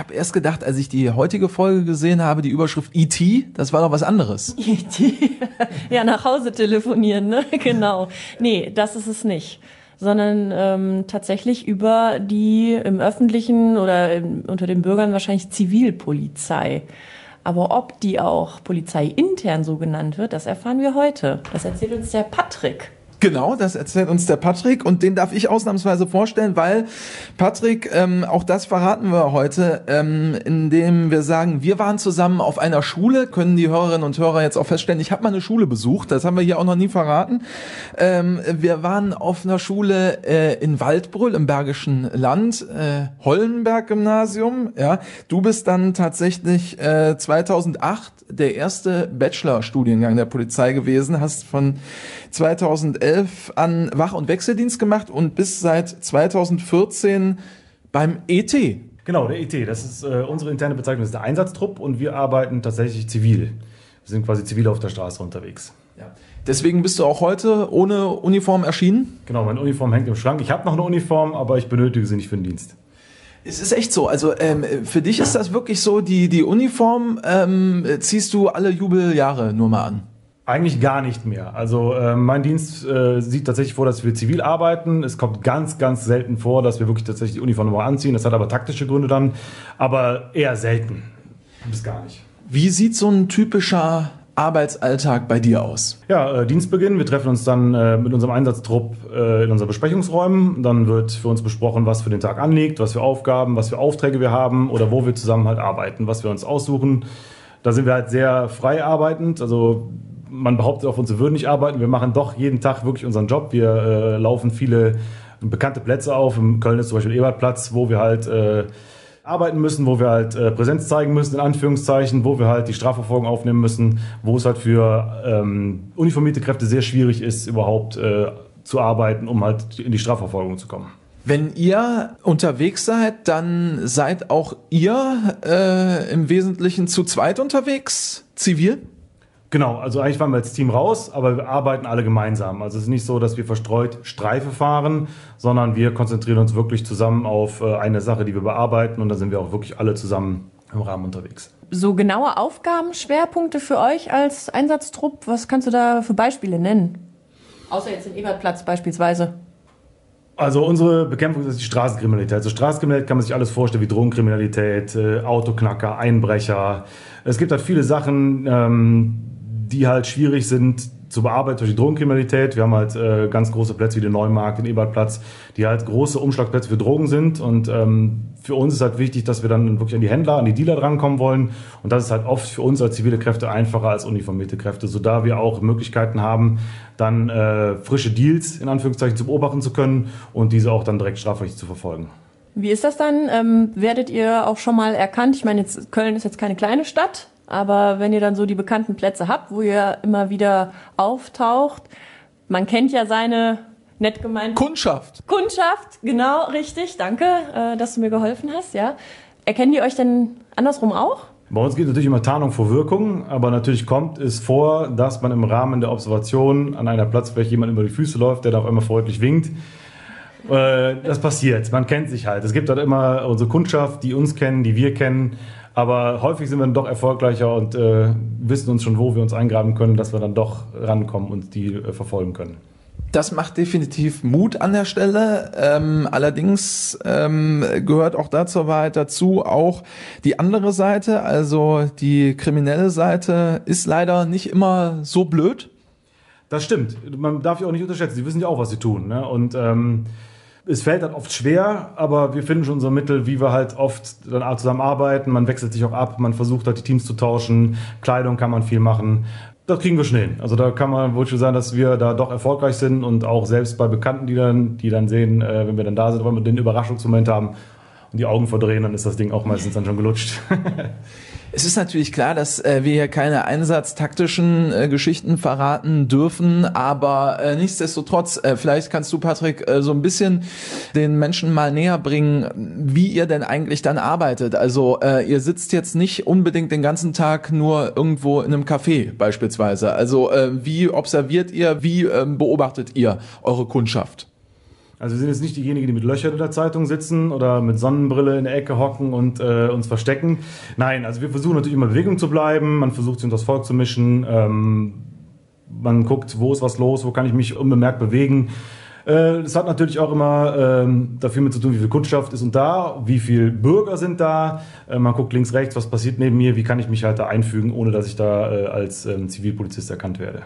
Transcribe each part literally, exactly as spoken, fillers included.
habe erst gedacht, als ich die heutige Folge gesehen habe, die Überschrift E T, das war doch was anderes. E T Ja, nach Hause telefonieren, ne? Genau. Nee, das ist es nicht. Sondern ähm, tatsächlich über die im öffentlichen oder im, unter den Bürgern wahrscheinlich Zivilpolizei. Aber ob die auch polizeiintern so genannt wird, das erfahren wir heute. Das erzählt uns der Patrick. Genau, das erzählt uns der Patrick und den darf ich ausnahmsweise vorstellen, weil Patrick, ähm, auch das verraten wir heute, ähm, indem wir sagen, wir waren zusammen auf einer Schule, können die Hörerinnen und Hörer jetzt auch feststellen, ich habe mal eine Schule besucht, das haben wir hier auch noch nie verraten. Ähm, wir waren auf einer Schule äh, in Waldbröl im Bergischen Land, äh, Hollenberg-Gymnasium, ja. Du bist dann tatsächlich äh, zweitausendacht der erste Bachelorstudiengang der Polizei gewesen, hast von zweitausendelf an Wach- und Wechseldienst gemacht und bist seit zweitausendvierzehn beim E T. Genau, der E T, das ist äh, unsere interne Bezeichnung, das ist der Einsatztrupp und wir arbeiten tatsächlich zivil. Wir sind quasi zivil auf der Straße unterwegs. Ja. Deswegen bist du auch heute ohne Uniform erschienen? Genau, meine Uniform hängt im Schrank. Ich habe noch eine Uniform, aber ich benötige sie nicht für den Dienst. Es ist echt so, also ähm, für dich ist das wirklich so, die, die Uniform ähm, ziehst du alle Jubeljahre nur mal an? Eigentlich gar nicht mehr. Also äh, mein Dienst äh, sieht tatsächlich vor, dass wir zivil arbeiten. Es kommt ganz, ganz selten vor, dass wir wirklich tatsächlich die Uniform nochmal anziehen. Das hat aber taktische Gründe dann, aber eher selten. Bis gar nicht. Wie sieht so ein typischer Arbeitsalltag bei dir aus? Ja, äh, Dienstbeginn. Wir treffen uns dann äh, mit unserem Einsatztrupp äh, in unseren Besprechungsräumen. Dann wird für uns besprochen, was für den Tag anliegt, was für Aufgaben, was für Aufträge wir haben oder wo wir zusammen halt arbeiten, was wir uns aussuchen. Da sind wir halt sehr frei arbeitend. Also man behauptet auch, uns würden nicht arbeiten. Wir machen doch jeden Tag wirklich unseren Job. Wir äh, laufen viele bekannte Plätze auf. In Köln ist zum Beispiel Ebertplatz, wo wir halt äh, arbeiten müssen, wo wir halt äh, Präsenz zeigen müssen, in Anführungszeichen, wo wir halt die Strafverfolgung aufnehmen müssen, wo es halt für ähm, uniformierte Kräfte sehr schwierig ist, überhaupt äh, zu arbeiten, um halt in die Strafverfolgung zu kommen. Wenn ihr unterwegs seid, dann seid auch ihr äh, im Wesentlichen zu zweit unterwegs, zivil? Genau, also eigentlich fahren wir als Team raus, aber wir arbeiten alle gemeinsam. Also es ist nicht so, dass wir verstreut Streife fahren, sondern wir konzentrieren uns wirklich zusammen auf eine Sache, die wir bearbeiten und da sind wir auch wirklich alle zusammen im Rahmen unterwegs. So genaue Aufgabenschwerpunkte für euch als Einsatztrupp, was kannst du da für Beispiele nennen? Außer jetzt in Ebertplatz beispielsweise. Also unsere Bekämpfung ist die Straßenkriminalität. Also Straßenkriminalität kann man sich alles vorstellen, wie Drogenkriminalität, äh, Autoknacker, Einbrecher. Es gibt halt viele Sachen, ähm, die halt schwierig sind zu bearbeiten durch die Drogenkriminalität. Wir haben halt äh, ganz große Plätze wie den Neumarkt, den Ebertplatz, die halt große Umschlagplätze für Drogen sind. Und ähm, für uns ist halt wichtig, dass wir dann wirklich an die Händler, an die Dealer drankommen wollen. Und das ist halt oft für uns als zivile Kräfte einfacher als uniformierte Kräfte, so da wir auch Möglichkeiten haben, dann äh, frische Deals in Anführungszeichen zu beobachten zu können und diese auch dann direkt strafrechtlich zu verfolgen. Wie ist das dann? Ähm, werdet ihr auch schon mal erkannt? Ich meine, jetzt, Köln ist jetzt keine kleine Stadt. Aber wenn ihr dann so die bekannten Plätze habt, wo ihr immer wieder auftaucht, man kennt ja seine nett gemeinten... Kundschaft. Kundschaft, genau, richtig, danke, äh, dass du mir geholfen hast, ja. Erkennen die euch denn andersrum auch? Bei uns geht natürlich immer Tarnung vor Wirkung, aber natürlich kommt es vor, dass man im Rahmen der Observation an einer Platzfläche jemand über die Füße läuft, der da auch immer freundlich winkt. Äh, das passiert, man kennt sich halt. Es gibt halt immer unsere Kundschaft, die uns kennen, die wir kennen. Aber häufig sind wir dann doch erfolgreicher und äh, wissen uns schon, wo wir uns eingraben können, dass wir dann doch rankommen und die äh, verfolgen können. Das macht definitiv Mut an der Stelle. Ähm, allerdings ähm, gehört auch dazu Wahrheit dazu auch die andere Seite, also die kriminelle Seite ist leider nicht immer so blöd. Das stimmt. Man darf ja auch nicht unterschätzen. Sie wissen ja auch, was sie tun. Ne? Und ähm, es fällt dann oft schwer, aber wir finden schon unser Mittel, wie wir halt oft dann zusammenarbeiten. Man wechselt sich auch ab, man versucht halt die Teams zu tauschen. Kleidung kann man viel machen. Das kriegen wir schon hin. Also da kann man wohl schon sagen, dass wir da doch erfolgreich sind und auch selbst bei Bekannten, die dann, die dann sehen, äh, wenn wir dann da sind, wollen wir den Überraschungsmoment haben und die Augen verdrehen, dann ist das Ding auch meistens dann schon gelutscht. Es ist natürlich klar, dass äh, wir hier keine einsatztaktischen äh, Geschichten verraten dürfen, aber äh, nichtsdestotrotz, äh, vielleicht kannst du, Patrick, äh, so ein bisschen den Menschen mal näher bringen, wie ihr denn eigentlich dann arbeitet. Also äh, ihr sitzt jetzt nicht unbedingt den ganzen Tag nur irgendwo in einem Café beispielsweise. Also äh, wie observiert ihr, wie äh, beobachtet ihr eure Kundschaft? Also wir sind jetzt nicht diejenigen, die mit Löchern in der Zeitung sitzen oder mit Sonnenbrille in der Ecke hocken und äh, uns verstecken. Nein, also wir versuchen natürlich immer in Bewegung zu bleiben, man versucht sich unter das Volk zu mischen, ähm, man guckt, wo ist was los, wo kann ich mich unbemerkt bewegen. Es hat natürlich auch immer ähm, dafür mit zu tun, wie viel Kundschaft ist und da, wie viele Bürger sind da. Äh, man guckt links, rechts, was passiert neben mir, wie kann ich mich halt da einfügen, ohne dass ich da äh, als ähm, Zivilpolizist erkannt werde.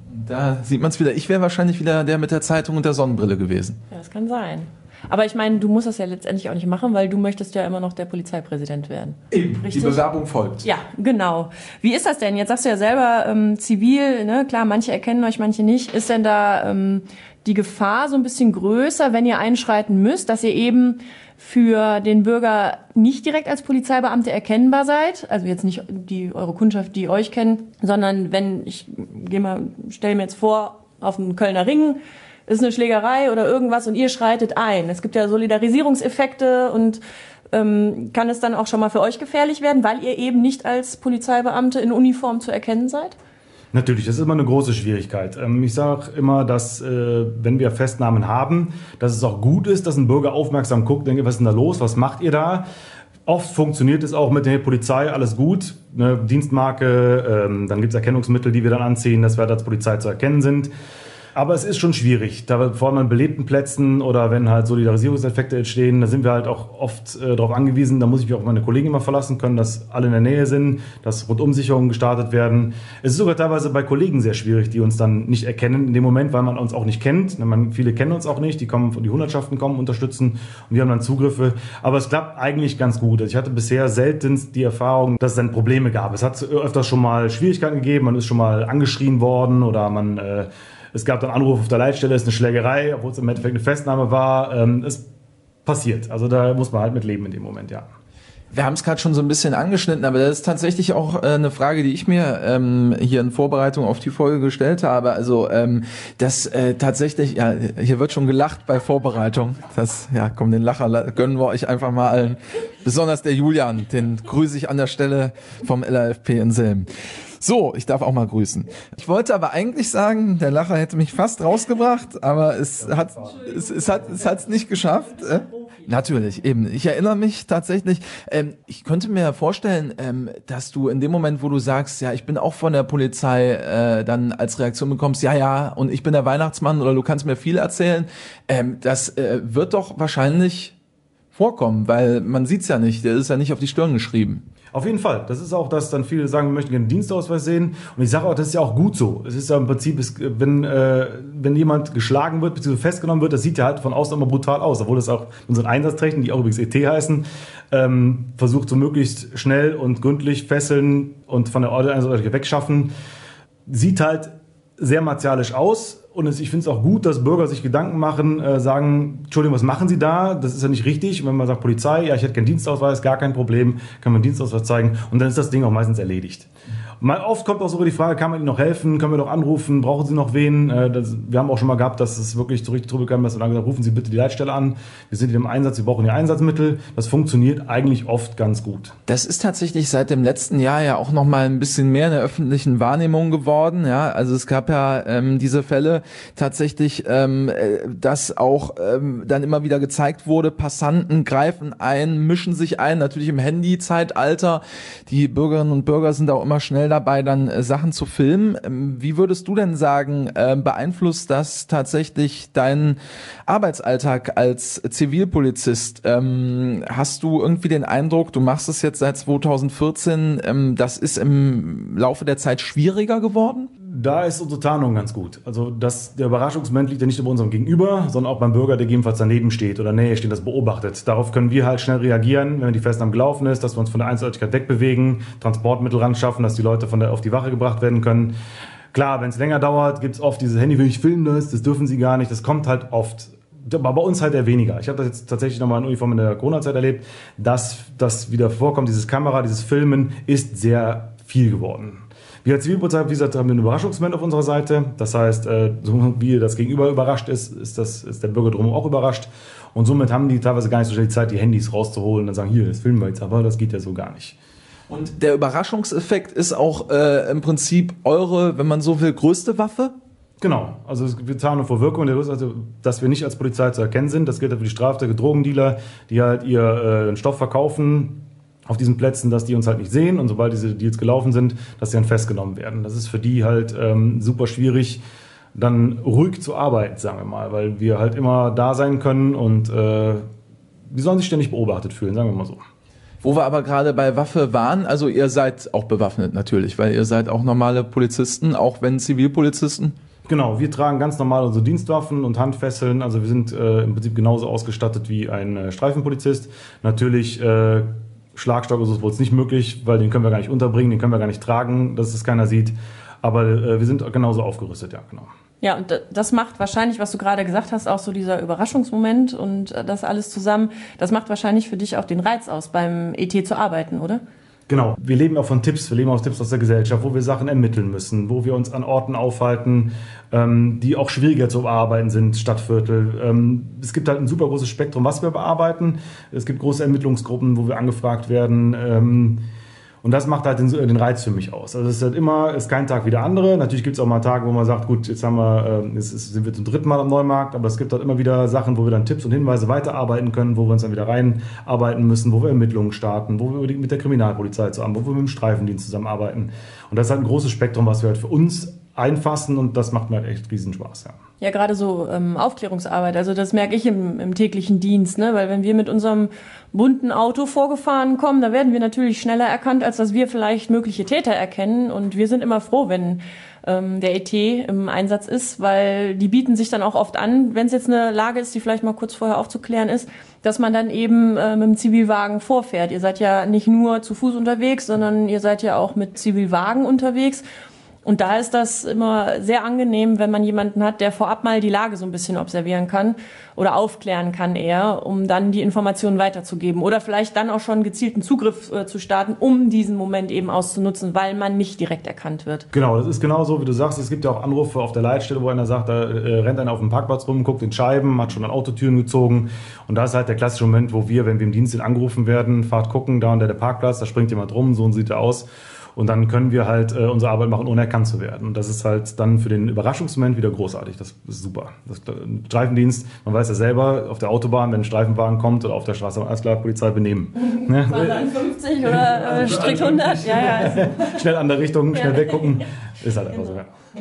Da sieht man es wieder. Ich wäre wahrscheinlich wieder der mit der Zeitung und der Sonnenbrille gewesen. Ja, das kann sein. Aber ich meine, du musst das ja letztendlich auch nicht machen, weil du möchtest ja immer noch der Polizeipräsident werden. Eben, richtig? Die Bewerbung folgt. Ja, genau. Wie ist das denn? Jetzt sagst du ja selber ähm, zivil, ne? Klar, manche erkennen euch, manche nicht. Ist denn da ähm, die Gefahr so ein bisschen größer, wenn ihr einschreiten müsst, dass ihr eben für den Bürger nicht direkt als Polizeibeamte erkennbar seid? Also jetzt nicht die eure Kundschaft, die euch kennt, sondern wenn, ich geh mal, stell mir jetzt vor, auf dem Kölner Ring ist eine Schlägerei oder irgendwas und ihr schreitet ein. Es gibt ja Solidarisierungseffekte und ähm, kann es dann auch schon mal für euch gefährlich werden, weil ihr eben nicht als Polizeibeamte in Uniform zu erkennen seid? Natürlich, das ist immer eine große Schwierigkeit. Ich sage immer, dass äh, wenn wir Festnahmen haben, dass es auch gut ist, dass ein Bürger aufmerksam guckt, denkt, was ist denn da los, was macht ihr da? Oft funktioniert es auch mit der Polizei, alles gut, eine Dienstmarke, ähm, dann gibt es Erkennungsmittel, die wir dann anziehen, dass wir als Polizei zu erkennen sind. Aber es ist schon schwierig, da vor allem an belebten Plätzen oder wenn halt Solidarisierungseffekte entstehen, da sind wir halt auch oft äh, darauf angewiesen, da muss ich mich auf meine Kollegen immer verlassen können, dass alle in der Nähe sind, dass Rundumsicherungen gestartet werden. Es ist sogar teilweise bei Kollegen sehr schwierig, die uns dann nicht erkennen in dem Moment, weil man uns auch nicht kennt. Man, viele kennen uns auch nicht, die kommen von die Hundertschaften kommen, unterstützen und wir haben dann Zugriffe. Aber es klappt eigentlich ganz gut. Also ich hatte bisher seltenst die Erfahrung, dass es dann Probleme gab. Es hat öfters schon mal Schwierigkeiten gegeben, man ist schon mal angeschrien worden oder man... Äh, Es gab dann Anrufe auf der Leitstelle, es ist eine Schlägerei, obwohl es im Endeffekt eine Festnahme war. Ähm, es passiert. Also da muss man halt mit leben in dem Moment, ja. Wir haben es gerade schon so ein bisschen angeschnitten, aber das ist tatsächlich auch äh, eine Frage, die ich mir ähm, hier in Vorbereitung auf die Folge gestellt habe. Also ähm, das äh, tatsächlich, ja, hier wird schon gelacht bei Vorbereitung. Das, ja, komm, den Lacher gönnen wir euch einfach mal allen. Besonders der Julian, den grüße ich an der Stelle vom L A F P in Selm. So, ich darf auch mal grüßen. Ich wollte aber eigentlich sagen, der Lacher hätte mich fast rausgebracht, aber es hat es, es hat es hat's nicht geschafft. Äh? Natürlich, eben. Ich erinnere mich tatsächlich, ähm, ich könnte mir vorstellen, ähm, dass du in dem Moment, wo du sagst, ja, ich bin auch von der Polizei, äh, dann als Reaktion bekommst, ja, ja, und ich bin der Weihnachtsmann oder du kannst mir viel erzählen, ähm, das äh, wird doch wahrscheinlich vorkommen, weil man sieht's ja nicht, der ist ja nicht auf die Stirn geschrieben. Auf jeden Fall. Das ist auch, dass dann viele sagen, wir möchten gerne einen Dienstausweis sehen. Und ich sage auch, das ist ja auch gut so. Es ist ja im Prinzip, wenn, äh, wenn jemand geschlagen wird bzw. festgenommen wird, das sieht ja halt von außen immer brutal aus. Obwohl das auch unsere Einsatzträchten, die auch übrigens E T heißen, ähm, versucht so möglichst schnell und gründlich fesseln und von der Ordnung wegschaffen. Sieht halt sehr martialisch aus. Und ich finde es auch gut, dass Bürger sich Gedanken machen, äh, sagen, Entschuldigung, was machen Sie da? Das ist ja nicht richtig. Und wenn man sagt, Polizei, ja, ich hätte keinen Dienstausweis, gar kein Problem, kann man einen Dienstausweis zeigen. Und dann ist das Ding auch meistens erledigt. Mal oft kommt auch sogar die Frage, kann man Ihnen noch helfen? Können wir doch anrufen? Brauchen Sie noch wen? Äh, das, wir haben auch schon mal gehabt, dass es wirklich so richtig drüber kam, dass wir dann gesagt, rufen Sie bitte die Leitstelle an. Wir sind hier im Einsatz, wir brauchen Ihr Einsatzmittel. Das funktioniert eigentlich oft ganz gut. Das ist tatsächlich seit dem letzten Jahr ja auch noch mal ein bisschen mehr in der öffentlichen Wahrnehmung geworden. Ja, also es gab ja ähm, diese Fälle tatsächlich, ähm, dass auch ähm, dann immer wieder gezeigt wurde, Passanten greifen ein, mischen sich ein, natürlich im Handy-Zeitalter. Die Bürgerinnen und Bürger sind auch immer schnell dabei, dann äh, Sachen zu filmen. Ähm, wie würdest du denn sagen, äh, beeinflusst das tatsächlich deinen Arbeitsalltag als Zivilpolizist? Ähm, hast du irgendwie den Eindruck, du machst es jetzt seit zweitausendvierzehn, ähm, das ist im Laufe der Zeit schwieriger geworden? Da ist unsere Tarnung ganz gut. Also das, der Überraschungsmoment liegt ja nicht über unserem Gegenüber, sondern auch beim Bürger, der gegebenenfalls daneben steht oder näher steht, das beobachtet. Darauf können wir halt schnell reagieren, wenn die Festnahme gelaufen ist, dass wir uns von der Einseitigkeit wegbewegen, Transportmittel ran schaffen, dass die Leute von der auf die Wache gebracht werden können. Klar, wenn es länger dauert, gibt es oft dieses Handy, will ich filmen das, das dürfen sie gar nicht, das kommt halt oft. Aber bei uns halt eher weniger. Ich habe das jetzt tatsächlich nochmal in Uniform in der Corona-Zeit erlebt, dass das wieder vorkommt, dieses Kamera, dieses Filmen ist sehr viel geworden. Wir als Zivilpolizei, wie gesagt, haben einen Überraschungsmoment auf unserer Seite. Das heißt, so wie das Gegenüber überrascht ist, ist, das, ist der Bürger drumherum auch überrascht. Und somit haben die teilweise gar nicht so schnell die Zeit, die Handys rauszuholen und dann sagen, hier, das filmen wir jetzt, aber das geht ja so gar nicht. Und der Überraschungseffekt ist auch äh, im Prinzip eure, wenn man so will, größte Waffe? Genau, also wir zahlen vor Wirkung, also, dass wir nicht als Polizei zu erkennen sind. Das gilt für die Straftäter, Drogendealer, die halt ihren äh, Stoff verkaufen auf diesen Plätzen, dass die uns halt nicht sehen und sobald diese Deals gelaufen sind, dass sie dann festgenommen werden. Das ist für die halt ähm, super schwierig, dann ruhig zu arbeiten, sagen wir mal, weil wir halt immer da sein können und äh, die sollen sich ständig beobachtet fühlen, sagen wir mal so. Wo wir aber gerade bei Waffe waren, also ihr seid auch bewaffnet natürlich, weil ihr seid auch normale Polizisten, auch wenn Zivilpolizisten. Genau, wir tragen ganz normal unsere Dienstwaffen und Handfesseln, also wir sind äh, im Prinzip genauso ausgestattet wie ein äh, Streifenpolizist. Natürlich äh, Schlagstock ist wohl nicht möglich, weil den können wir gar nicht unterbringen, den können wir gar nicht tragen, dass es keiner sieht. Aber äh, wir sind genauso aufgerüstet, ja, genau. Ja, und das macht wahrscheinlich, was du gerade gesagt hast, auch so dieser Überraschungsmoment und das alles zusammen, das macht wahrscheinlich für dich auch den Reiz aus, beim E T zu arbeiten, oder? Genau, wir leben auch von Tipps, wir leben aus Tipps aus der Gesellschaft, wo wir Sachen ermitteln müssen, wo wir uns an Orten aufhalten, ähm, die auch schwieriger zu bearbeiten sind, Stadtviertel. Ähm, es gibt halt ein super großes Spektrum, was wir bearbeiten. Es gibt große Ermittlungsgruppen, wo wir angefragt werden. Ähm, Und das macht halt den, den Reiz für mich aus. Also es ist halt immer, ist kein Tag wie der andere. Natürlich gibt es auch mal Tage, wo man sagt, gut, jetzt haben wir, jetzt sind wir zum dritten Mal am Neumarkt, aber es gibt halt immer wieder Sachen, wo wir dann Tipps und Hinweise weiterarbeiten können, wo wir uns dann wieder reinarbeiten müssen, wo wir Ermittlungen starten, wo wir mit der Kriminalpolizei zusammen, wo wir mit dem Streifendienst zusammenarbeiten. Und das ist halt ein großes Spektrum, was wir halt für uns einfassen und das macht mir halt echt riesen Spaß, ja. Ja, gerade so ähm, Aufklärungsarbeit, also das merke ich im, im täglichen Dienst, ne? Weil wenn wir mit unserem bunten Auto vorgefahren kommen, da werden wir natürlich schneller erkannt, als dass wir vielleicht mögliche Täter erkennen und wir sind immer froh, wenn ähm, der E T im Einsatz ist, weil die bieten sich dann auch oft an, wenn es jetzt eine Lage ist, die vielleicht mal kurz vorher aufzuklären ist, dass man dann eben äh, mit dem Zivilwagen vorfährt. Ihr seid ja nicht nur zu Fuß unterwegs, sondern ihr seid ja auch mit Zivilwagen unterwegs. Und da ist das immer sehr angenehm, wenn man jemanden hat, der vorab mal die Lage so ein bisschen observieren kann oder aufklären kann eher, um dann die Informationen weiterzugeben oder vielleicht dann auch schon gezielten Zugriff äh, zu starten, um diesen Moment eben auszunutzen, weil man nicht direkt erkannt wird. Genau, das ist genau so, wie du sagst. Es gibt ja auch Anrufe auf der Leitstelle, wo einer sagt, da äh, rennt einer auf dem Parkplatz rum, guckt in Scheiben, hat schon an Autotüren gezogen. Und da ist halt der klassische Moment, wo wir, wenn wir im Dienst sind, angerufen werden, fahrt gucken, da und da der Parkplatz, da springt jemand rum, so sieht er aus. Und dann können wir halt äh, unsere Arbeit machen, ohne erkannt zu werden. Und das ist halt dann für den Überraschungsmoment wieder großartig. Das ist super. Das, der Streifendienst, man weiß ja selber, auf der Autobahn, wenn ein Streifenwagen kommt oder auf der Straße, alles klar, Polizei benehmen. Ne? fünfzig oder äh, strikt hundert. Ja, ja. Schnell andere Richtung, schnell weggucken. Ist halt einfach so, ja.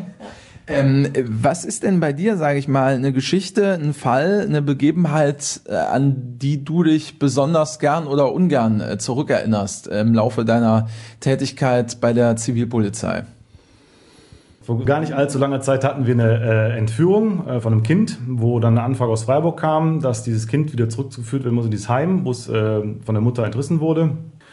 Ähm, was ist denn bei dir, sage ich mal, eine Geschichte, ein Fall, eine Begebenheit, äh, an die du dich besonders gern oder ungern äh, zurückerinnerst äh, im Laufe deiner Tätigkeit bei der Zivilpolizei? Vor gar nicht allzu langer Zeit hatten wir eine äh, Entführung äh, von einem Kind, wo dann eine Anfrage aus Freiburg kam, dass dieses Kind wieder zurückgeführt werden muss in dieses Heim, wo es äh, von der Mutter entrissen wurde.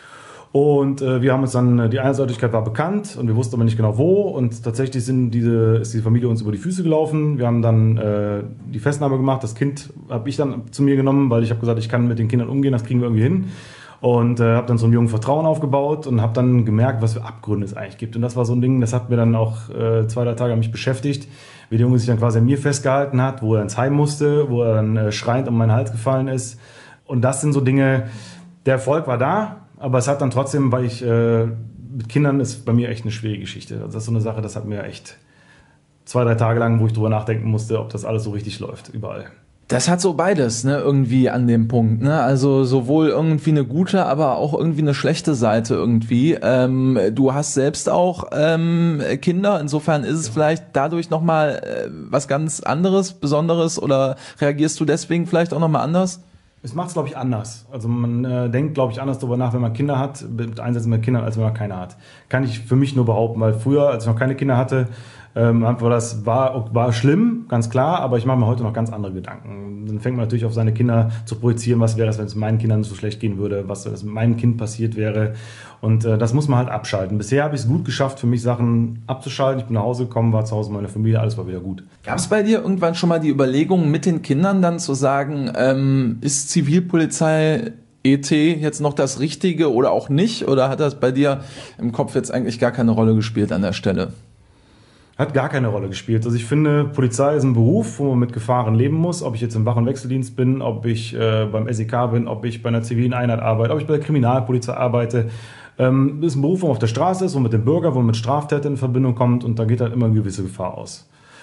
Und äh, wir haben uns dann, die Einseitigkeit war bekannt und wir wussten aber nicht genau wo. Und tatsächlich sind diese, ist die Familie uns über die Füße gelaufen. Wir haben dann äh, die Festnahme gemacht. Das Kind habe ich dann zu mir genommen, weil ich habe gesagt, ich kann mit den Kindern umgehen, das kriegen wir irgendwie hin. Und äh, habe dann so einem jungen Vertrauen aufgebaut und habe dann gemerkt, was für Abgründe es eigentlich gibt. Und das war so ein Ding, das hat mir dann auch äh, zwei, drei Tage mich beschäftigt, wie der Junge sich dann quasi an mir festgehalten hat, wo er ins Heim musste, wo er dann äh, schreiend um meinen Hals gefallen ist. Und das sind so Dinge, der Erfolg war da. Aber es hat dann trotzdem, weil ich äh, mit Kindern ist bei mir echt eine schwierige Geschichte. Also das ist so eine Sache, das hat mir echt zwei, drei Tage lang, wo ich drüber nachdenken musste, ob das alles so richtig läuft, überall. Das hat so beides, ne, irgendwie an dem Punkt, ne, also sowohl irgendwie eine gute, aber auch irgendwie eine schlechte Seite irgendwie. Ähm, du hast selbst auch ähm, Kinder, insofern ist es ja vielleicht dadurch nochmal äh, was ganz anderes, Besonderes oder reagierst du deswegen vielleicht auch nochmal anders? Es macht es, glaube ich, anders. Also man äh, denkt, glaube ich, anders darüber nach, wenn man Kinder hat, mit Einsätzen mit Kindern, als wenn man keine hat. Kann ich für mich nur behaupten, weil früher, als ich noch keine Kinder hatte, ähm, war das war, war schlimm, ganz klar, aber ich mache mir heute noch ganz andere Gedanken. Dann fängt man natürlich auf seine Kinder zu projizieren, was wäre es, wenn es meinen Kindern so schlecht gehen würde, was das mit meinem Kind passiert wäre. Und äh, das muss man halt abschalten. Bisher habe ich es gut geschafft, für mich Sachen abzuschalten. Ich bin nach Hause gekommen, war zu Hause mit meiner Familie, alles war wieder gut. Gab es bei dir irgendwann schon mal die Überlegung, mit den Kindern dann zu sagen, ähm, ist Zivilpolizei E T jetzt noch das Richtige oder auch nicht? Oder hat das bei dir im Kopf jetzt eigentlich gar keine Rolle gespielt an der Stelle? Hat gar keine Rolle gespielt. Also ich finde, Polizei ist ein Beruf, wo man mit Gefahren leben muss. Ob ich jetzt im Wach- und Wechseldienst bin, ob ich äh, beim S E K bin, ob ich bei einer zivilen Einheit arbeite, ob ich bei der Kriminalpolizei arbeite. Ähm, das ist ein Beruf, wo man auf der Straße ist, wo man mit dem Bürger, wo man mit Straftätern in Verbindung kommt und da geht halt immer eine gewisse Gefahr aus.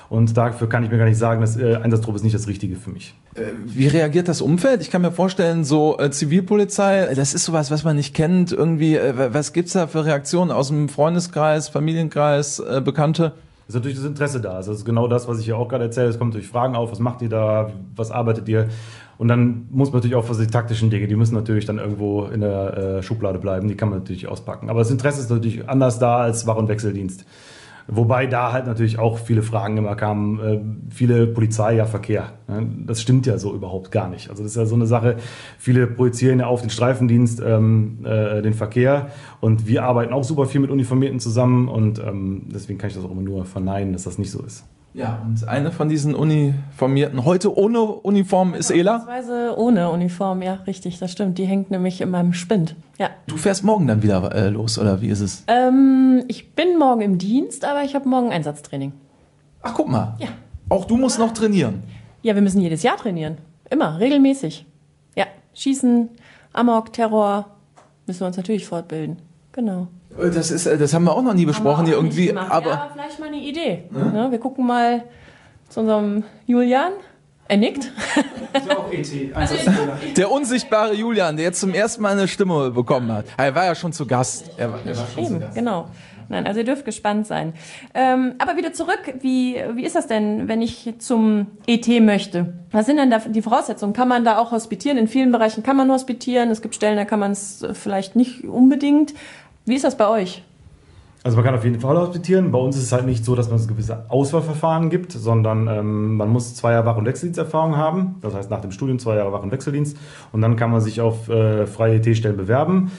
Und dafür kann ich mir gar nicht sagen, dass äh, Einsatztrupp ist nicht das Richtige für mich. Wie reagiert das Umfeld? Ich kann mir vorstellen, so äh, Zivilpolizei, das ist sowas, was man nicht kennt. Irgendwie, äh, was gibt's da für Reaktionen aus dem Freundeskreis, Familienkreis, äh, Bekannte? Ist natürlich das Interesse da. Also das ist genau das, was ich ja auch gerade erzähle. Es kommen natürlich Fragen auf, was macht ihr da, was arbeitet ihr? Und dann muss man natürlich auch für die taktischen Dinge, die müssen natürlich dann irgendwo in der äh, Schublade bleiben, die kann man natürlich auspacken. Aber das Interesse ist natürlich anders da als Wach- und Wechseldienst. Wobei da halt natürlich auch viele Fragen immer kamen, äh, viele Polizei, ja Verkehr. Ne? Das stimmt ja so überhaupt gar nicht. Also das ist ja so eine Sache, viele projizieren ja auf den Streifendienst ähm, äh, den Verkehr und wir arbeiten auch super viel mit Uniformierten zusammen und ähm, deswegen kann ich das auch immer nur verneinen, dass das nicht so ist. Ja, und eine von diesen Uniformierten, heute ohne Uniform, ist Ela. Beziehungsweise ohne Uniform, ja, richtig, das stimmt. Die hängt nämlich in meinem Spind. Ja. Du fährst morgen dann wieder äh, los, oder wie ist es? Ähm, ich bin morgen im Dienst, aber ich habe morgen Einsatztraining. Ach, guck mal. Ja. Auch du musst noch trainieren. Ja, wir müssen jedes Jahr trainieren. Immer, regelmäßig. Ja, Schießen, Amok, Terror, müssen wir uns natürlich fortbilden. Genau. Das ist, das haben wir auch noch nie besprochen hier irgendwie, aber ja, vielleicht mal eine Idee. Hm? Ne? Wir gucken mal zu unserem Julian. Er nickt. Das ist auch E T. Also, der unsichtbare Julian, der jetzt zum ersten Mal eine Stimme bekommen hat. Er war ja schon zu Gast. Er war, er war schon Eben, zu Gast. genau. Nein, also ihr dürft gespannt sein. Ähm, aber wieder zurück, wie, wie ist das denn, wenn ich zum E T möchte? Was sind denn da die Voraussetzungen? Kann man da auch hospitieren? In vielen Bereichen kann man hospitieren. Es gibt Stellen, da kann man es vielleicht nicht unbedingt. Wie ist das bei euch? Also man kann auf jeden Fall hospitieren. Bei uns ist es halt nicht so, dass man es gewisse Auswahlverfahren gibt, sondern ähm, man muss zwei Jahre Wach- und Wechseldiensterfahrung haben. Das heißt nach dem Studium zwei Jahre Wach- und Wechseldienst. Und dann kann man sich auf äh, freie E T-Stellen bewerben.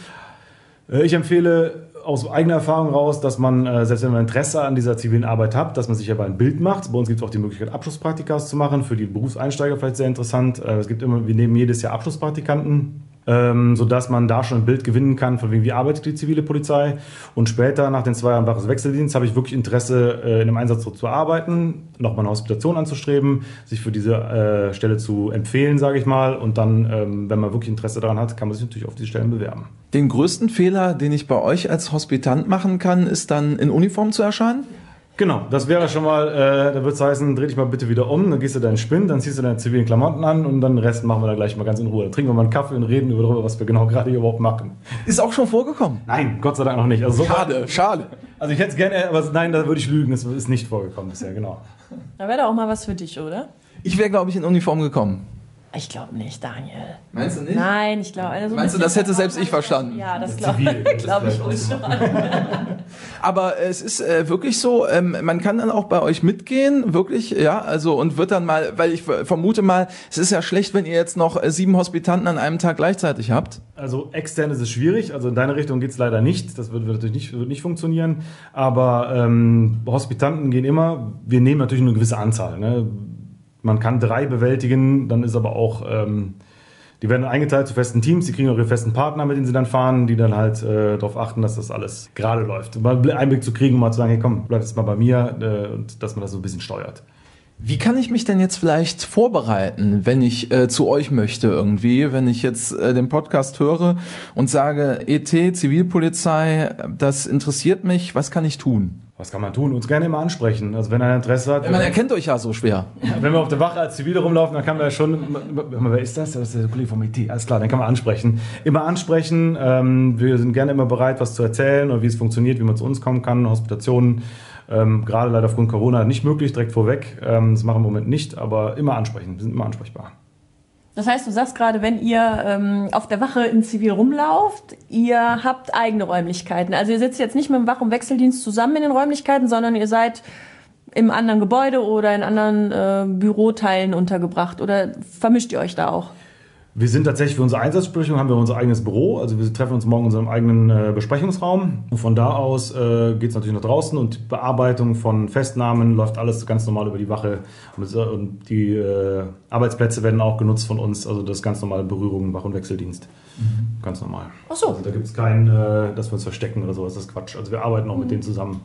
Äh, ich empfehle aus eigener Erfahrung raus, dass man, äh, selbst wenn man Interesse an dieser zivilen Arbeit hat, dass man sich aber ein Bild macht. Bei uns gibt es auch die Möglichkeit, Abschlusspraktikas zu machen. Für die Berufseinsteiger vielleicht sehr interessant. Äh, es gibt immer, wir nehmen jedes Jahr Abschlusspraktikanten. Ähm, sodass man da schon ein Bild gewinnen kann, von wem wie arbeitet die zivile Polizei. Und später, nach den zwei Jahren Wach- und Wechseldienst, habe ich wirklich Interesse, äh, in einem Einsatz zu arbeiten, nochmal eine Hospitation anzustreben, sich für diese äh, Stelle zu empfehlen, sage ich mal. Und dann, ähm, wenn man wirklich Interesse daran hat, kann man sich natürlich auf diese Stellen bewerben. Den größten Fehler, den ich bei euch als Hospitant machen kann, ist dann in Uniform zu erscheinen? Genau, das wäre schon mal, äh, da würde es heißen, dreh dich mal bitte wieder um, dann gehst du deinen Spind, dann ziehst du deine zivilen Klamotten an und dann den Rest machen wir da gleich mal ganz in Ruhe. Dann trinken wir mal einen Kaffee und reden über darüber, was wir genau gerade hier überhaupt machen. Ist auch schon vorgekommen? Nein, Gott sei Dank noch nicht. Also so Schade, schade. Also ich hätte es gerne, aber nein, da würde ich lügen, das ist nicht vorgekommen bisher, genau. Da wäre doch auch mal was für dich, oder? Ich wäre, glaube ich, in Uniform gekommen. Ich glaube nicht, Daniel. Meinst du nicht? Nein, ich glaube... Also Meinst du, das hätte selbst ich verstanden? Ja, das glaube Zivil, das glaub ich ist wohl vielleicht schon. Aber es ist äh, wirklich so, ähm, man kann dann auch bei euch mitgehen, wirklich, ja, also und wird dann mal, weil ich vermute mal, es ist ja schlecht, wenn ihr jetzt noch äh, sieben Hospitanten an einem Tag gleichzeitig habt. Also extern ist es schwierig, also in deine Richtung geht es leider nicht, das wird, wird natürlich nicht, wird nicht funktionieren, aber ähm, Hospitanten gehen immer, wir nehmen natürlich nur eine gewisse Anzahl, ne? Man kann drei bewältigen, dann ist aber auch, ähm, die werden eingeteilt zu festen Teams, die kriegen auch ihre festen Partner, mit denen sie dann fahren, die dann halt äh, darauf achten, dass das alles gerade läuft. Mal einen Einblick zu kriegen, um mal zu sagen, hey komm, bleib jetzt mal bei mir, äh, und dass man das so ein bisschen steuert. Wie kann ich mich denn jetzt vielleicht vorbereiten, wenn ich äh, zu euch möchte irgendwie, wenn ich jetzt äh, den Podcast höre und sage, E T, Zivilpolizei, das interessiert mich, was kann ich tun? Was kann man tun? Uns gerne immer ansprechen. Also wenn einer Interesse hat. Man erkennt euch ja so schwer. Wenn wir auf der Wache als Zivile rumlaufen, dann kann man ja schon, wer ist das? Das ist der Kollege vom E T. Alles klar, dann kann man ansprechen. Immer ansprechen. Ähm, wir sind gerne immer bereit, was zu erzählen und wie es funktioniert, wie man zu uns kommen kann. Hospitationen, ähm, gerade leider aufgrund Corona nicht möglich, direkt vorweg. Ähm, das machen wir im Moment nicht, aber immer ansprechen. Wir sind immer ansprechbar. Das heißt, du sagst gerade, wenn ihr ähm, auf der Wache in Zivil rumlauft, ihr habt eigene Räumlichkeiten. Also ihr sitzt jetzt nicht mit dem Wach- und Wechseldienst zusammen in den Räumlichkeiten, sondern ihr seid im anderen Gebäude oder in anderen äh, Büroteilen untergebracht. Oder vermischt ihr euch da auch? Wir sind tatsächlich für unsere Einsatzbesprechung haben wir unser eigenes Büro. Also wir treffen uns morgen in unserem eigenen äh, Besprechungsraum. Und von da aus äh, geht es natürlich nach draußen und die Bearbeitung von Festnahmen läuft alles ganz normal über die Wache. Und, das, und die äh, Arbeitsplätze werden auch genutzt von uns. Also das ist ganz normale Berührung, Wach- und Wechseldienst. Mhm. Ganz normal. Ach so. Also da gibt es kein, äh, dass wir uns verstecken oder so. Das ist Quatsch. Also wir arbeiten auch mhm. mit denen zusammen.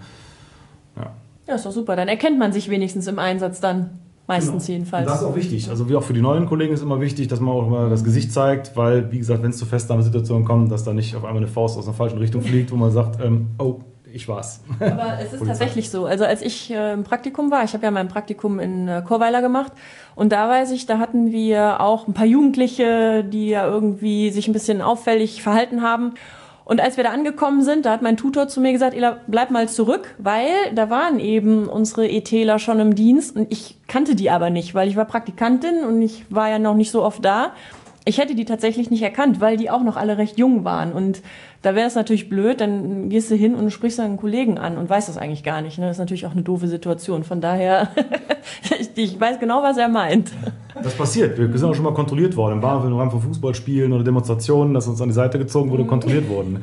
Ja. Ja, ist doch super. Dann erkennt man sich wenigstens im Einsatz dann. Meistens genau. jedenfalls. Und das ist auch wichtig. Also wie auch für die neuen Kollegen ist immer wichtig, dass man auch immer das Gesicht zeigt, weil, wie gesagt, wenn es zu Festnahmesituationen kommt, dass da nicht auf einmal eine Faust aus einer falschen Richtung fliegt, wo man sagt, ähm, oh, ich war's. Aber es ist tatsächlich so. Also als ich äh, im Praktikum war, ich habe ja mein Praktikum in äh, Chorweiler gemacht und da weiß ich, da hatten wir auch ein paar Jugendliche, die ja irgendwie sich ein bisschen auffällig verhalten haben. Und als wir da angekommen sind, da hat mein Tutor zu mir gesagt, Ela, bleib mal zurück, weil da waren eben unsere ETler schon im Dienst und ich kannte die aber nicht, weil ich war Praktikantin und ich war ja noch nicht so oft da. Ich hätte die tatsächlich nicht erkannt, weil die auch noch alle recht jung waren. Und da wäre es natürlich blöd, dann gehst du hin und sprichst einen Kollegen an und weißt das eigentlich gar nicht. Ne? Das ist natürlich auch eine doofe Situation. Von daher, ich, ich weiß genau, was er meint. Das passiert. Wir sind auch schon mal kontrolliert worden. Im Bahnhof im Rahmen von Fußballspielen oder Demonstrationen, dass uns an die Seite gezogen wurde und kontrolliert wurden.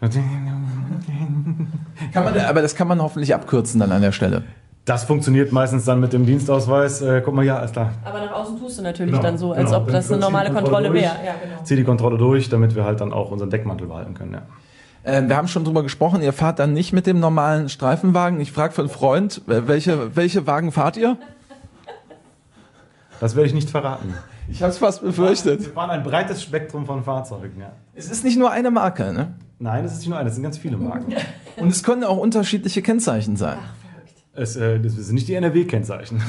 Kann man, aber das kann man hoffentlich abkürzen dann an der Stelle. Das funktioniert meistens dann mit dem Dienstausweis. Äh, guck mal, ja, alles klar. Aber nach außen tust du natürlich Genau, dann so, als genau. ob das eine Dann normale zieh die Kontrolle Kontrolle wäre. durch. Ja, genau. Zieh die Kontrolle durch, damit wir halt dann auch unseren Deckmantel behalten können. Ja. Äh, wir haben schon drüber gesprochen, ihr fahrt dann nicht mit dem normalen Streifenwagen. Ich frage für einen Freund, welche, welche Wagen fahrt ihr? Das werde ich nicht verraten. Ich habe es fast befürchtet. Wir fahren ein breites Spektrum von Fahrzeugen. Ja. Es ist nicht nur eine Marke, ne? Nein, es ist nicht nur eine, es sind ganz viele Marken. Und es können auch unterschiedliche Kennzeichen sein. Es, äh, das sind nicht die N R W-Kennzeichen.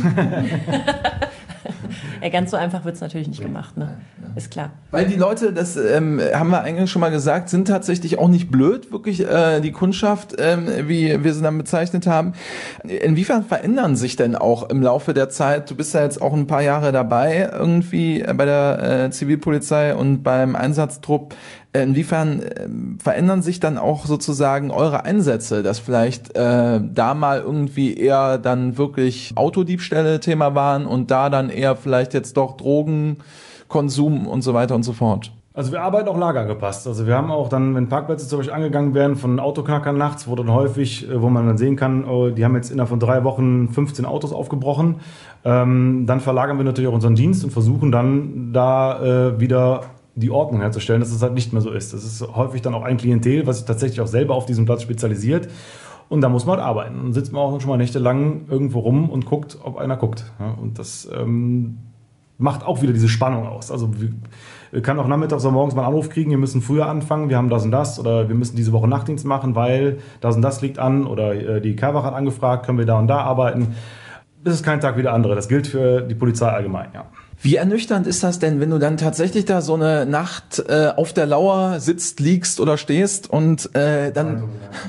Ja, ganz so einfach wird's natürlich nicht gemacht, ne? Ist klar. Weil die Leute, das ähm, haben wir eingangs schon mal gesagt, sind tatsächlich auch nicht blöd, wirklich äh, die Kundschaft, ähm, wie wir sie dann bezeichnet haben. Inwiefern verändern sich denn auch im Laufe der Zeit, du bist ja jetzt auch ein paar Jahre dabei, irgendwie bei der äh, Zivilpolizei und beim Einsatztrupp, inwiefern äh, verändern sich dann auch sozusagen eure Einsätze, dass vielleicht äh, da mal irgendwie eher dann wirklich Autodiebstähle Thema waren und da dann eher vielleicht jetzt doch Drogenkonsum und so weiter und so fort? Also wir arbeiten auch lagergepasst. Also wir haben auch dann, wenn Parkplätze zum Beispiel angegangen werden von Autoknackern nachts, wo dann häufig, wo man dann sehen kann, oh, die haben jetzt innerhalb von drei Wochen fünfzehn Autos aufgebrochen, ähm, dann verlagern wir natürlich auch unseren Dienst und versuchen dann da äh, wieder die Ordnung herzustellen, dass es halt nicht mehr so ist. Das ist häufig dann auch ein Klientel, was sich tatsächlich auch selber auf diesem Platz spezialisiert. Und da muss man halt arbeiten. Dann sitzt man auch schon mal nächtelang irgendwo rum und guckt, ob einer guckt. Ja, und das ähm, macht auch wieder diese Spannung aus. Also wir können auch nachmittags oder morgens mal einen Anruf kriegen, wir müssen früher anfangen, wir haben das und das oder wir müssen diese Woche Nachtdienst machen, weil das und das liegt an oder äh, die K W A hat angefragt, können wir da und da arbeiten. Das ist kein Tag wie der andere. Das gilt für die Polizei allgemein, ja. Wie ernüchternd ist das denn, wenn du dann tatsächlich da so eine Nacht äh, auf der Lauer sitzt, liegst oder stehst und äh, dann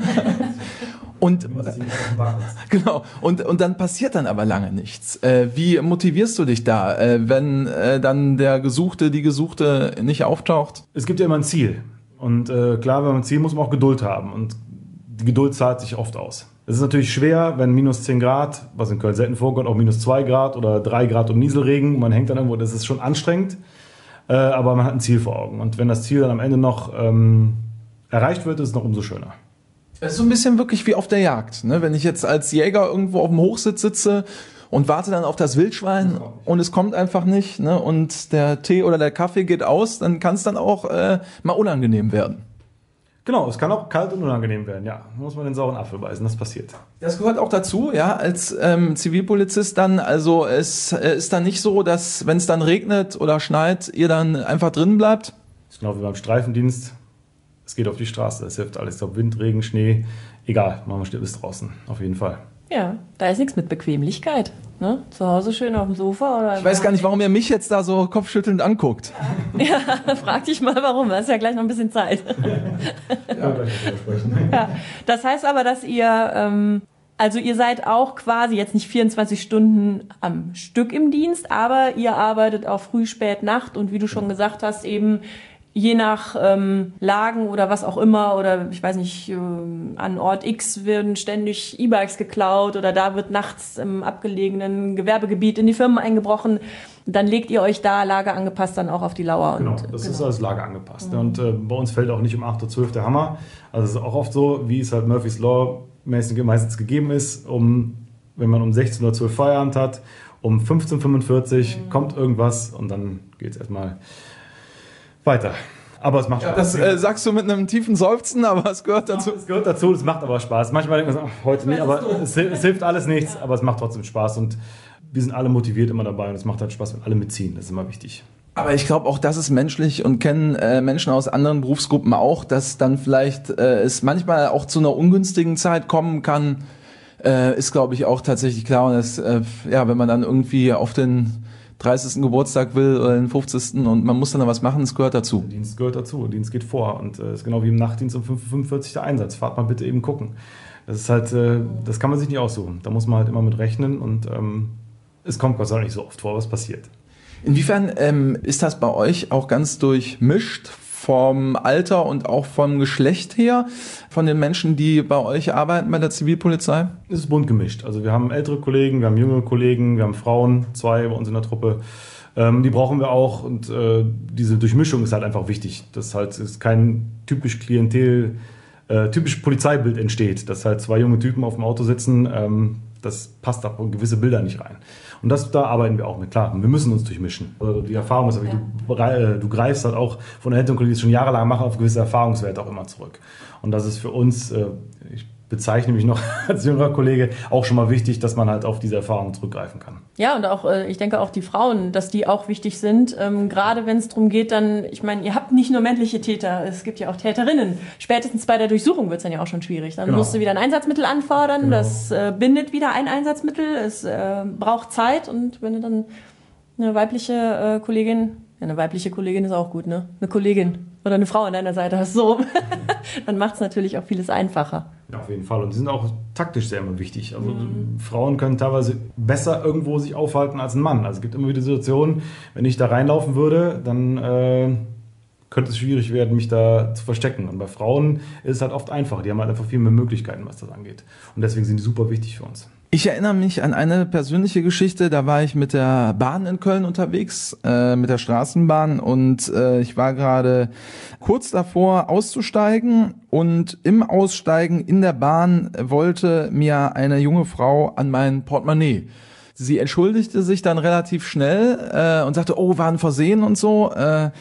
und genau und und dann passiert dann aber lange nichts. Äh, wie motivierst du dich da, äh, wenn äh, dann der Gesuchte, die Gesuchte nicht auftaucht? Es gibt ja immer ein Ziel und äh, klar, wenn man ein Ziel muss man auch Geduld haben und die Geduld zahlt sich oft aus. Es ist natürlich schwer, wenn minus zehn Grad, was in Köln selten vorkommt, auch minus zwei Grad oder drei Grad und Nieselregen, man hängt dann irgendwo, das ist schon anstrengend, äh, aber man hat ein Ziel vor Augen. Und wenn das Ziel dann am Ende noch ähm, erreicht wird, ist es noch umso schöner. Es ist so ein bisschen wirklich wie auf der Jagd, ne? Wenn ich jetzt als Jäger irgendwo auf dem Hochsitz sitze und warte dann auf das Wildschwein und es kommt einfach nicht, ne? Und der Tee oder der Kaffee geht aus, dann kann es dann auch äh, mal unangenehm werden. Genau, es kann auch kalt und unangenehm werden, ja. Da muss man den sauren Apfel beißen, das passiert. Das gehört auch dazu, ja, als ähm, Zivilpolizist dann. Also es äh, ist dann nicht so, dass, wenn es dann regnet oder schneit, ihr dann einfach drin bleibt? Das ist genau wie beim Streifendienst. Es geht auf die Straße, es hilft alles. Ob Wind, Regen, Schnee, egal, man steht bis draußen, auf jeden Fall. Ja, da ist nichts mit Bequemlichkeit. Ne? Zu Hause schön auf dem Sofa oder. Ich weiß gar nicht, warum ihr mich jetzt da so kopfschüttelnd anguckt. Ja, frag dich mal warum. Das ist ja gleich noch ein bisschen Zeit. Ja, gleich sprechen. Ja, das heißt aber, dass ihr, ähm, also ihr seid auch quasi jetzt nicht vierundzwanzig Stunden am Stück im Dienst, aber ihr arbeitet auch früh, spät, Nacht und wie du schon gesagt hast, eben je nach ähm, Lagen oder was auch immer oder ich weiß nicht, ähm, an Ort X werden ständig E-Bikes geklaut oder da wird nachts im abgelegenen Gewerbegebiet in die Firmen eingebrochen, dann legt ihr euch da lagerangepasst dann auch auf die Lauer. Genau, und, das genau. ist alles lagerangepasst. Mhm. Und äh, bei uns fällt auch nicht um acht Uhr zwölf der Hammer. Also es ist auch oft so, wie es halt Murphy's Law meistens gegeben ist, um, wenn man um sechzehn Uhr zwölf Feierabend hat, um fünfzehn Uhr fünfundvierzig mhm. kommt irgendwas und dann geht es erstmal weiter. Aber es macht Spaß. Das äh, sagst du mit einem tiefen Seufzen, aber es gehört dazu. Ja, es gehört dazu, es macht aber Spaß. Manchmal denkt man so, heute nicht, aber es, es hilft alles nichts, aber es macht trotzdem Spaß und wir sind alle motiviert immer dabei und es macht halt Spaß, wenn alle mitziehen. Das ist immer wichtig. Aber ich glaube auch, das ist menschlich und kennen äh, Menschen aus anderen Berufsgruppen auch, dass dann vielleicht äh, es manchmal auch zu einer ungünstigen Zeit kommen kann, äh, ist glaube ich auch tatsächlich klar. Und das, äh, ja, wenn man dann irgendwie auf den dreißigsten Geburtstag will oder den fünfzigsten und man muss dann was machen, das gehört dazu. Der Dienst gehört dazu, der Dienst geht vor und es äh, ist genau wie im Nachtdienst um fünf Uhr fünfundvierzig der Einsatz. Fahrt mal bitte eben gucken. Das ist halt, äh, das kann man sich nicht aussuchen. Da muss man halt immer mit rechnen und ähm, es kommt Gott sei Dank nicht so oft vor, was passiert. Inwiefern ähm, ist das bei euch auch ganz durchmischt vom Alter und auch vom Geschlecht her, von den Menschen, die bei euch arbeiten bei der Zivilpolizei? Es ist bunt gemischt. Also wir haben ältere Kollegen, wir haben jüngere Kollegen, wir haben Frauen, zwei bei uns in der Truppe. Ähm, die brauchen wir auch und äh, diese Durchmischung ist halt einfach wichtig. Dass halt ist kein typisch Klientel, äh, typisch Polizeibild entsteht, dass halt zwei junge Typen auf dem Auto sitzen. Ähm, das passt da in gewisse Bilder nicht rein. Und das, da arbeiten wir auch mit, klar. Wir müssen uns durchmischen. Also die Erfahrung ist, ja. du, du greifst halt auch von älteren Kollegen, die es schon jahrelang machen, auf gewisse Erfahrungswerte auch immer zurück. Und das ist für uns, äh, ich bezeichne mich noch als jüngerer Kollege, auch schon mal wichtig, dass man halt auf diese Erfahrung zurückgreifen kann. Ja, und auch, äh, ich denke auch die Frauen, dass die auch wichtig sind. Ähm, gerade wenn es darum geht, dann, ich meine, ihr habt nicht nur männliche Täter, es gibt ja auch Täterinnen. Spätestens bei der Durchsuchung wird es dann ja auch schon schwierig. Dann genau. musst du wieder ein Einsatzmittel anfordern, genau. das äh, bindet wieder ein Einsatzmittel, es äh, braucht Zeit und wenn du dann eine weibliche äh, Kollegin, ja, eine weibliche Kollegin ist auch gut, ne? Eine Kollegin oder eine Frau an deiner Seite hast, so, dann macht es natürlich auch vieles einfacher. Ja, auf jeden Fall. Und die sind auch taktisch sehr immer wichtig. Also mhm. Frauen können teilweise besser irgendwo sich aufhalten als ein Mann. Also es gibt immer wieder Situationen, wenn ich da reinlaufen würde, dann äh, könnte es schwierig werden, mich da zu verstecken. Und bei Frauen ist es halt oft einfach. Die haben halt einfach viel mehr Möglichkeiten, was das angeht. Und deswegen sind die super wichtig für uns. Ich erinnere mich an eine persönliche Geschichte, da war ich mit der Bahn in Köln unterwegs, äh, mit der Straßenbahn und äh, ich war gerade kurz davor auszusteigen und im Aussteigen in der Bahn wollte mir eine junge Frau an mein Portemonnaie. Sie entschuldigte sich dann relativ schnell äh, und sagte, oh, war ein Versehen und so. Äh,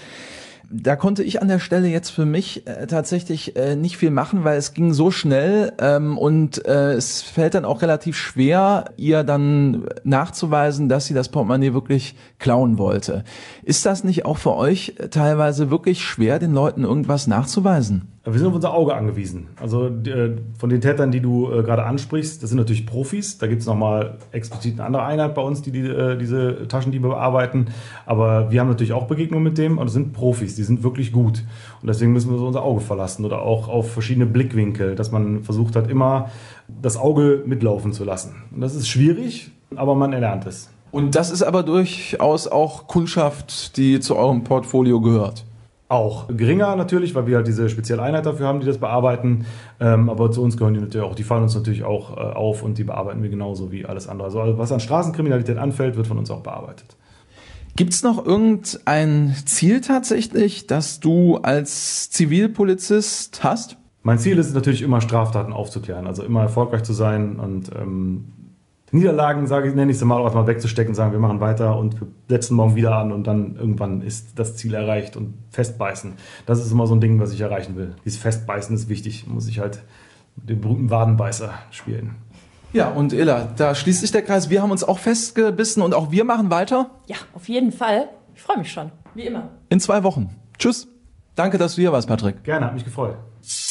Da konnte ich an der Stelle jetzt für mich äh, tatsächlich äh, nicht viel machen, weil es ging so schnell ähm, und äh, es fällt dann auch relativ schwer, ihr dann nachzuweisen, dass sie das Portemonnaie wirklich klauen wollte. Ist das nicht auch für euch teilweise wirklich schwer, den Leuten irgendwas nachzuweisen? Wir sind auf unser Auge angewiesen. Also äh, von den Tätern, die du äh, gerade ansprichst, das sind natürlich Profis. Da gibt es nochmal explizit eine andere Einheit bei uns, die, die äh, diese Taschendiebe bearbeiten. Aber wir haben natürlich auch Begegnungen mit dem und das sind Profis, die sind wirklich gut. Und deswegen müssen wir so unser Auge verlassen oder auch auf verschiedene Blickwinkel, dass man versucht hat, immer das Auge mitlaufen zu lassen. Und das ist schwierig, aber man erlernt es. Und das ist aber durchaus auch Kundschaft, die zu eurem Portfolio gehört. Auch geringer natürlich, weil wir halt diese spezielle Einheit dafür haben, die das bearbeiten. Ähm, aber zu uns gehören die natürlich auch. Die fallen uns natürlich auch äh, auf und die bearbeiten wir genauso wie alles andere. Also was an Straßenkriminalität anfällt, wird von uns auch bearbeitet. Gibt es noch irgendein Ziel tatsächlich, das du als Zivilpolizist hast? Mein Ziel ist es natürlich immer, Straftaten aufzuklären. Also immer erfolgreich zu sein und ähm, Niederlagen, sage ich, nenne ich es mal, auch mal wegzustecken und sagen, wir machen weiter und wir setzen morgen wieder an und dann irgendwann ist das Ziel erreicht und festbeißen. Das ist immer so ein Ding, was ich erreichen will. Dieses Festbeißen ist wichtig, muss ich halt mit dem berühmten Wadenbeißer spielen. Ja, und Ella, da schließt sich der Kreis. Wir haben uns auch festgebissen und auch wir machen weiter. Ja, auf jeden Fall. Ich freue mich schon, wie immer. In zwei Wochen. Tschüss. Danke, dass du hier warst, Patrick. Gerne, hat mich gefreut.